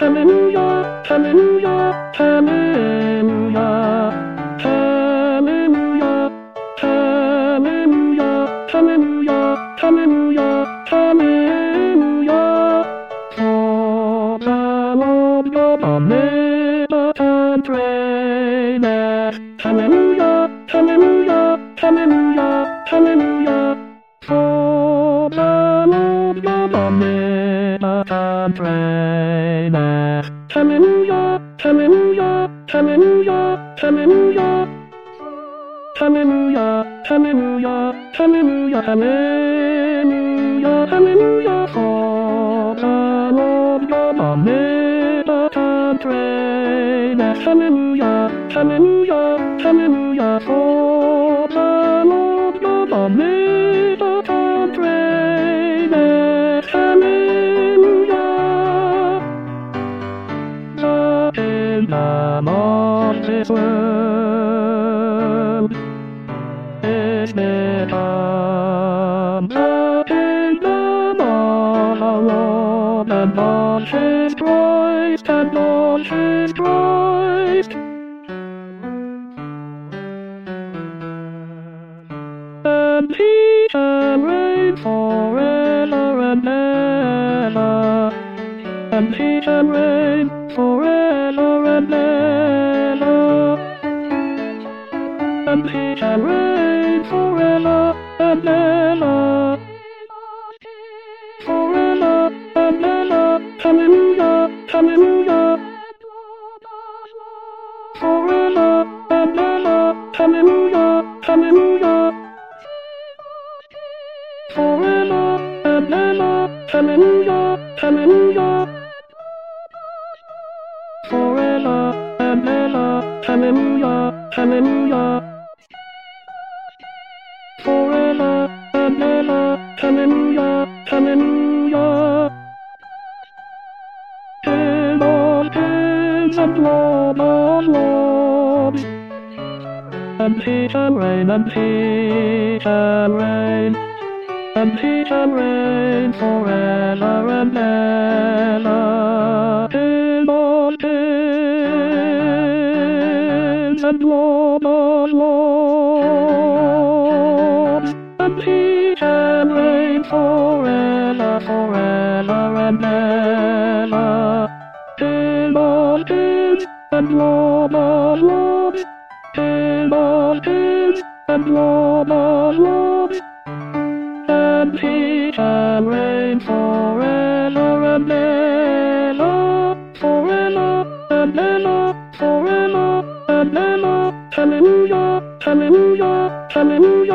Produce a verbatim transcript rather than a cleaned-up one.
hallelujah, hallelujah, hallelujah, hallelujah, hallelujah, hallelujah, hallelujah, hallelujah. For the Lord God omnipotent reigneth. Hallelujah, hallelujah, hallelujah, hallelujah. For the Lord God omnipotent reigneth. Hallelujah, hallelujah, hallelujah, hallelujah. Hallelujah, hallelujah, hallelujah, hallelujah, hallelujah. For the Lord God omnipotent reigneth. Hallelujah, hallelujah, hallelujah. For the Lord God omnipotent reigneth. Hallelujah. The kingdom of this world is become the kingdom of our Lord and Lord Jesus Christ, and Lord Jesus Christ. And he shall reign forever and ever. And he shall reign forever and ever. And he shall reign forever and ever. Forever and ever. Hallelujah, hallelujah. Forever and ever. Hallelujah, hallelujah. Forever and ever. Hallelujah, hallelujah. Forever and ever. Hallelujah, hallelujah. Forever and ever. Hallelujah, hallelujah. King of kings and Lord of lords. And he shall reign, and he shall reign. And he shall reign forever and ever. King of kings and Lord of lords. And he shall reign forever, forever and ever. King of kings and Lord of lords. King of kings and Lord of lords. And he shall reign forever and ever, forever and ever, forever and ever. Hallelujah, hallelujah, hallelujah.